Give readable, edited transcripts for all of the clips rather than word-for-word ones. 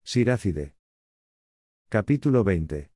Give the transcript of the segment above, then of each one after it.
Siracide. Capítulo 20.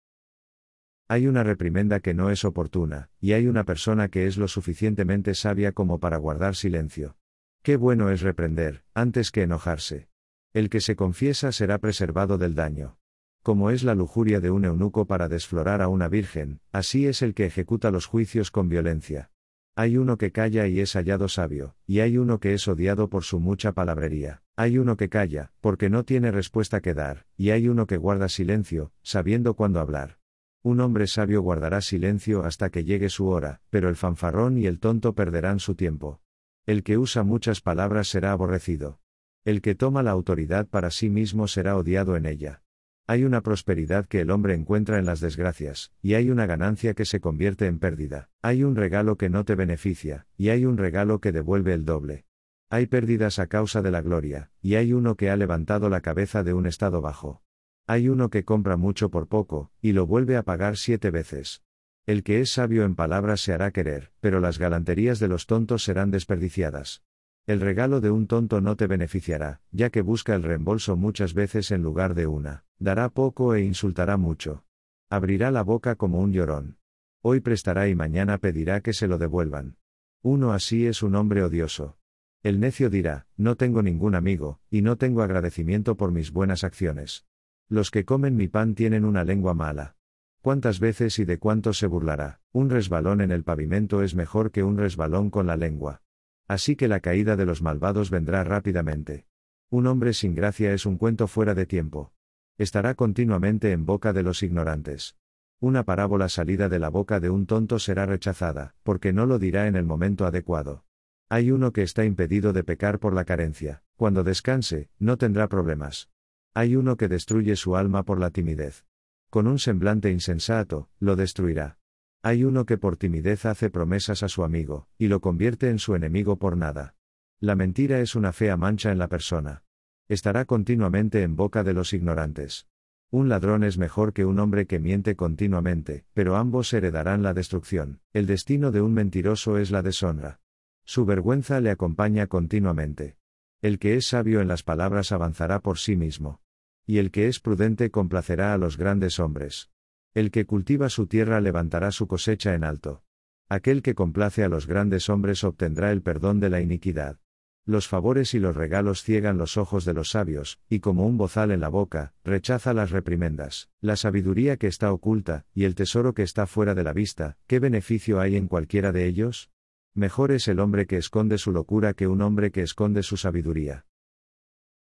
Hay una reprimenda que no es oportuna, y hay una persona que es lo suficientemente sabia como para guardar silencio. Qué bueno es reprender, antes que enojarse. El que se confiesa será preservado del daño. Como es la lujuria de un eunuco para desflorar a una virgen, así es el que ejecuta los juicios con violencia. Hay uno que calla y es hallado sabio, y hay uno que es odiado por su mucha palabrería. Hay uno que calla, porque no tiene respuesta que dar, y hay uno que guarda silencio, sabiendo cuándo hablar. Un hombre sabio guardará silencio hasta que llegue su hora, pero el fanfarrón y el tonto perderán su tiempo. El que usa muchas palabras será aborrecido. El que toma la autoridad para sí mismo será odiado en ella. Hay una prosperidad que el hombre encuentra en las desgracias, y hay una ganancia que se convierte en pérdida. Hay un regalo que no te beneficia, y hay un regalo que devuelve el doble. Hay pérdidas a causa de la gloria, y hay uno que ha levantado la cabeza de un estado bajo. Hay uno que compra mucho por poco, y lo vuelve a pagar 7 veces. El que es sabio en palabras se hará querer, pero las galanterías de los tontos serán desperdiciadas. El regalo de un tonto no te beneficiará, ya que busca el reembolso muchas veces en lugar de una. Dará poco e insultará mucho. Abrirá la boca como un llorón. Hoy prestará y mañana pedirá que se lo devuelvan. Uno así es un hombre odioso. El necio dirá, no tengo ningún amigo, y no tengo agradecimiento por mis buenas acciones. Los que comen mi pan tienen una lengua mala. ¿Cuántas veces y de cuántos se burlará? Un resbalón en el pavimento es mejor que un resbalón con la lengua. Así que la caída de los malvados vendrá rápidamente. Un hombre sin gracia es un cuento fuera de tiempo. Estará continuamente en boca de los ignorantes. Una parábola salida de la boca de un tonto será rechazada, porque no lo dirá en el momento adecuado. Hay uno que está impedido de pecar por la carencia. Cuando descanse, no tendrá problemas. Hay uno que destruye su alma por la timidez. Con un semblante insensato, lo destruirá. Hay uno que por timidez hace promesas a su amigo, y lo convierte en su enemigo por nada. La mentira es una fea mancha en la persona. Estará continuamente en boca de los ignorantes. Un ladrón es mejor que un hombre que miente continuamente, pero ambos heredarán la destrucción. El destino de un mentiroso es la deshonra. Su vergüenza le acompaña continuamente. El que es sabio en las palabras avanzará por sí mismo. Y el que es prudente complacerá a los grandes hombres. El que cultiva su tierra levantará su cosecha en alto. Aquel que complace a los grandes hombres obtendrá el perdón de la iniquidad. Los favores y los regalos ciegan los ojos de los sabios, y como un bozal en la boca, rechaza las reprimendas. La sabiduría que está oculta, y el tesoro que está fuera de la vista, ¿qué beneficio hay en cualquiera de ellos? Mejor es el hombre que esconde su locura que un hombre que esconde su sabiduría.